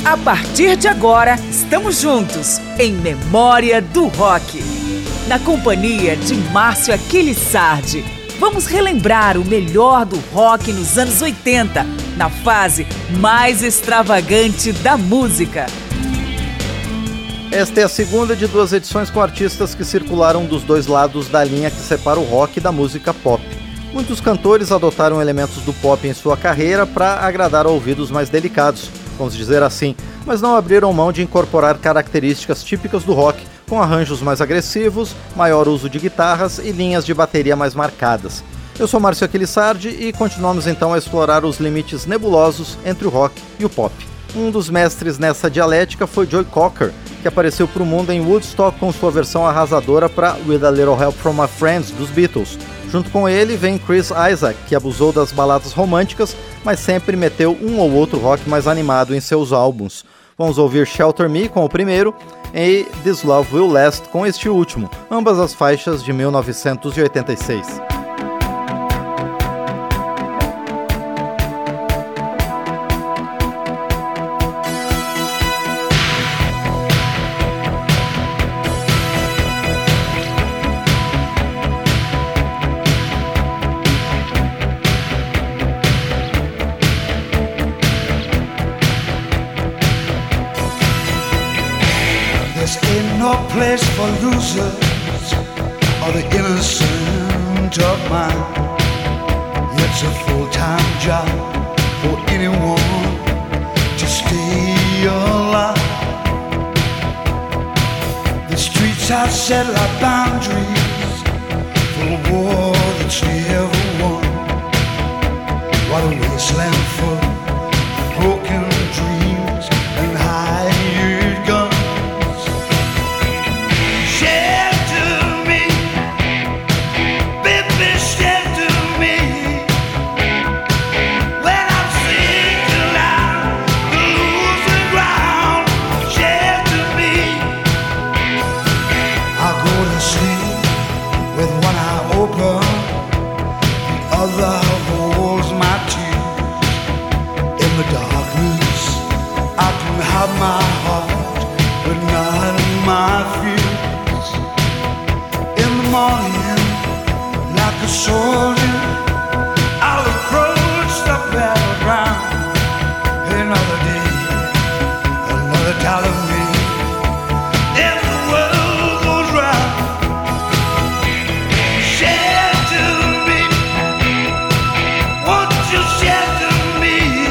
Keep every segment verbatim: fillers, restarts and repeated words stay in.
A partir de agora, estamos juntos em Memória do Rock. Na companhia de Márcio Aquiles Sardi, vamos relembrar o melhor do rock nos anos oitenta, na fase mais extravagante da música. Esta é a segunda de duas edições com artistas que circularam dos dois lados da linha que separa o rock da música pop. Muitos cantores adotaram elementos do pop em sua carreira para agradar a ouvidos mais delicados, vamos dizer assim, mas não abriram mão de incorporar características típicas do rock, com arranjos mais agressivos, maior uso de guitarras e linhas de bateria mais marcadas. Eu sou Márcio Aquiles Sardi e continuamos então a explorar os limites nebulosos entre o rock e o pop. Um dos mestres nessa dialética foi Joe Cocker, que apareceu para o mundo em Woodstock com sua versão arrasadora para With a Little Help from My Friends, dos Beatles. Junto com ele vem Chris Isaak, que abusou das baladas românticas, mas sempre meteu um ou outro rock mais animado em seus álbuns. Vamos ouvir Shelter Me com o primeiro e This Love Will Last com este último, ambas as faixas de mil novecentos e oitenta e seis. Place for losers or the innocent of mind. It's a full-time job for anyone to stay alive. The streets have set like boundaries for a war that's never won. What a wasteland for broken dreams and hired guns. My heart, but not my fears. In the morning, like a soldier, I'll approach the battleground. Another day, another dollar made, and the world goes round. Shelter me, won't you shelter me?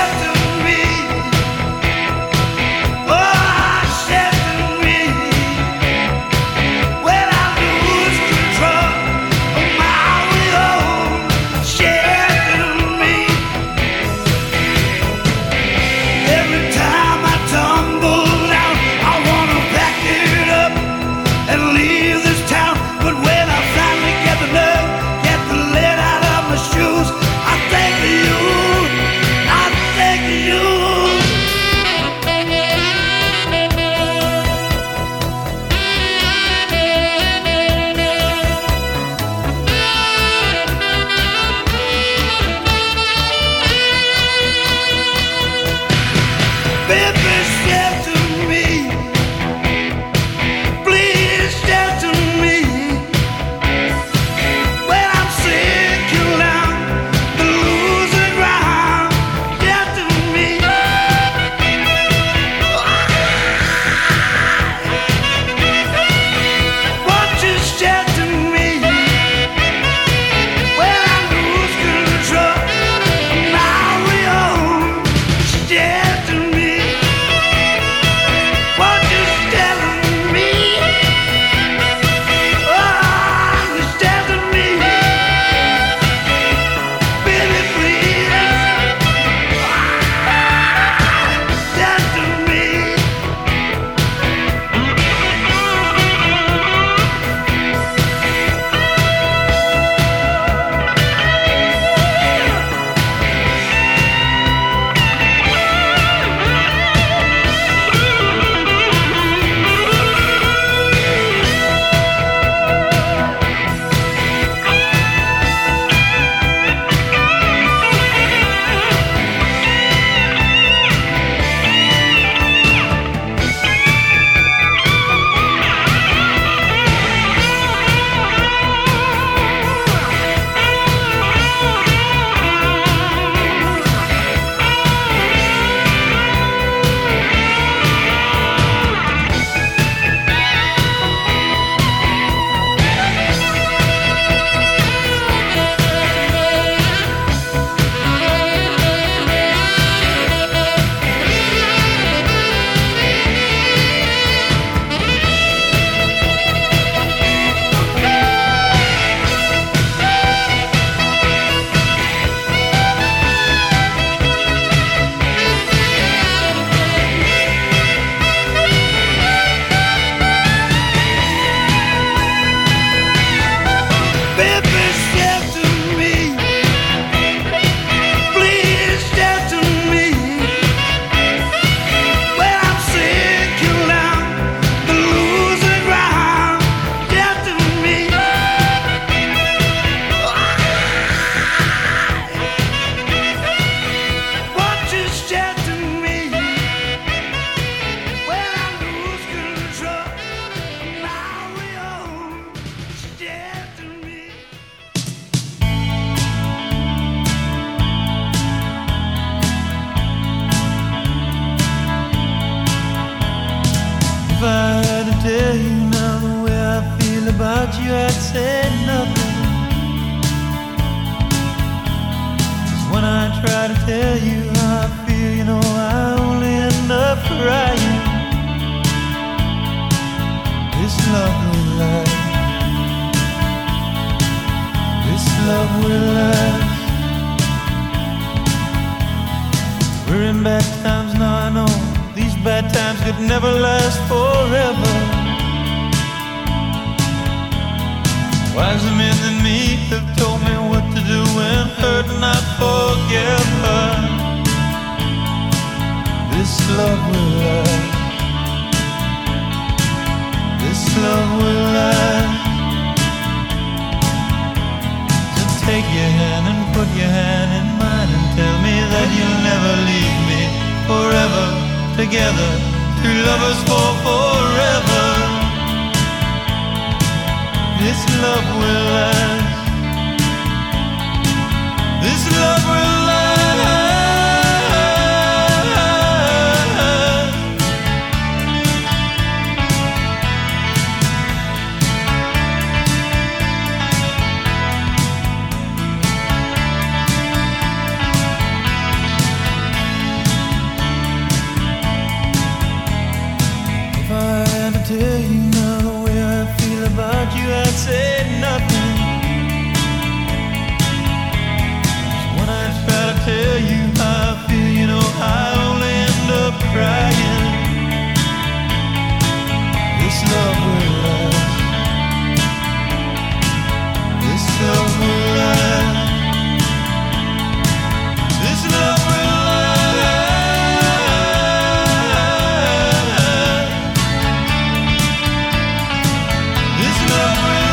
Shelter me. tell you now the way I feel about you, I'd say nothing. 'Cause when I try to tell you how I feel, you know I only end up crying. This love will last. This love will last. We're in bad times now, I know. These bad times could never last forever. Wiser men than me have told me what to do when hurt and not forgive her. This love will last. This love will last. So take your hand and put your hand in mine and tell me that you'll never leave me forever. Together, two lovers for forever. This love will last. This love will last. If I had to tell you now the way I feel about you, I'd say nothing. 'Cause when I try to tell you how I feel, you know I only end up crying. This love will last. This love will last. This love will last. This love will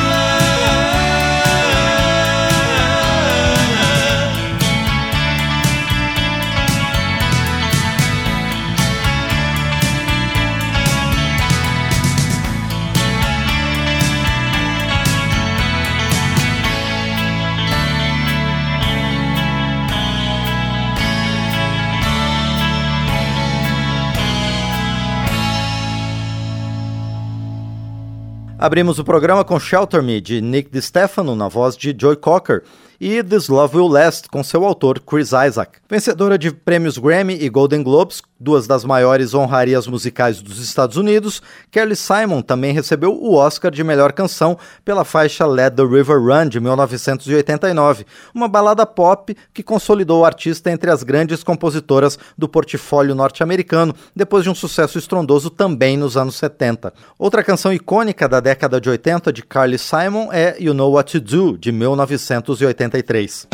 Abrimos o programa com Shelter Me, de Nick DiStefano, na voz de Joy Cocker, e This Love Will Last, com seu autor Chris Isaak. Vencedora de prêmios Grammy e Golden Globes, duas das maiores honrarias musicais dos Estados Unidos, Carly Simon também recebeu o Oscar de melhor canção pela faixa Let the River Run, de mil novecentos e oitenta e nove, uma balada pop que consolidou o artista entre as grandes compositoras do portfólio norte-americano, depois de um sucesso estrondoso também nos anos setenta. Outra canção icônica da década de oitenta de Carly Simon é You Know What to Do, de mil novecentos e oitenta e três.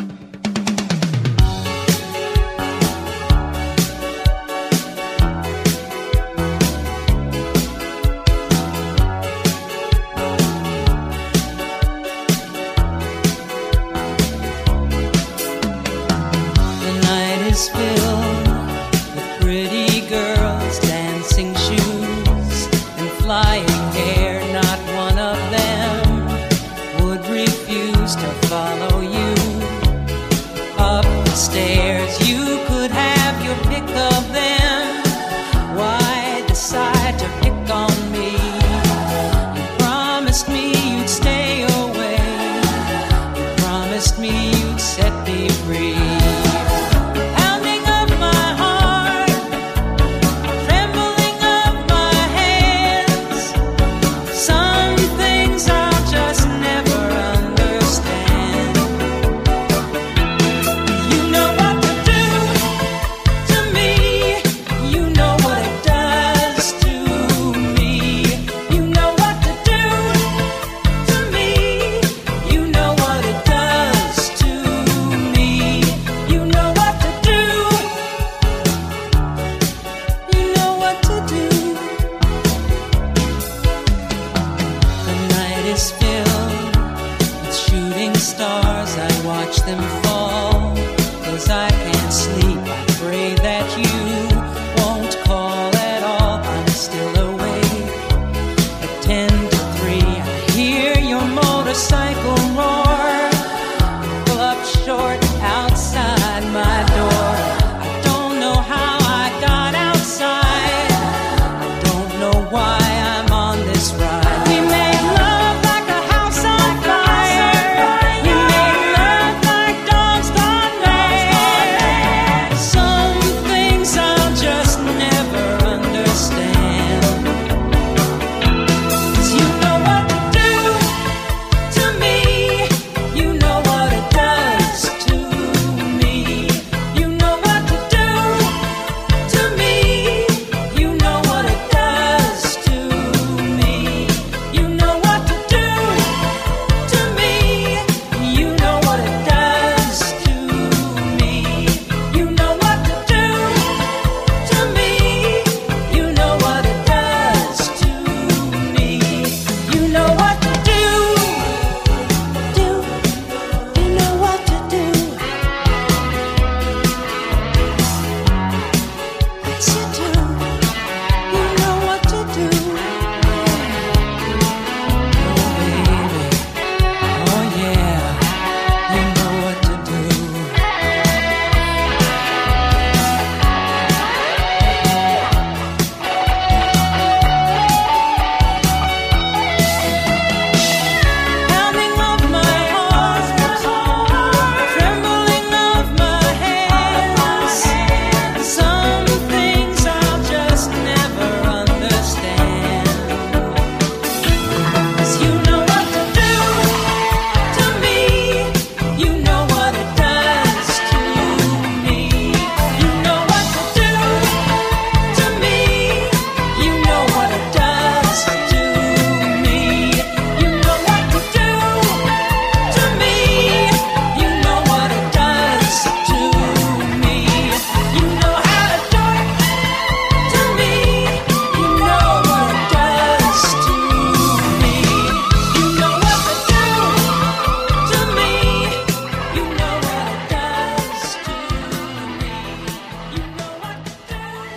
Why I'm on this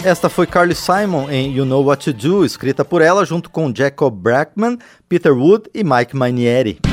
Esta foi Carly Simon em You Know What to Do, escrita por ela junto com Jacob Brackman, Peter Wood e Mike Mainieri.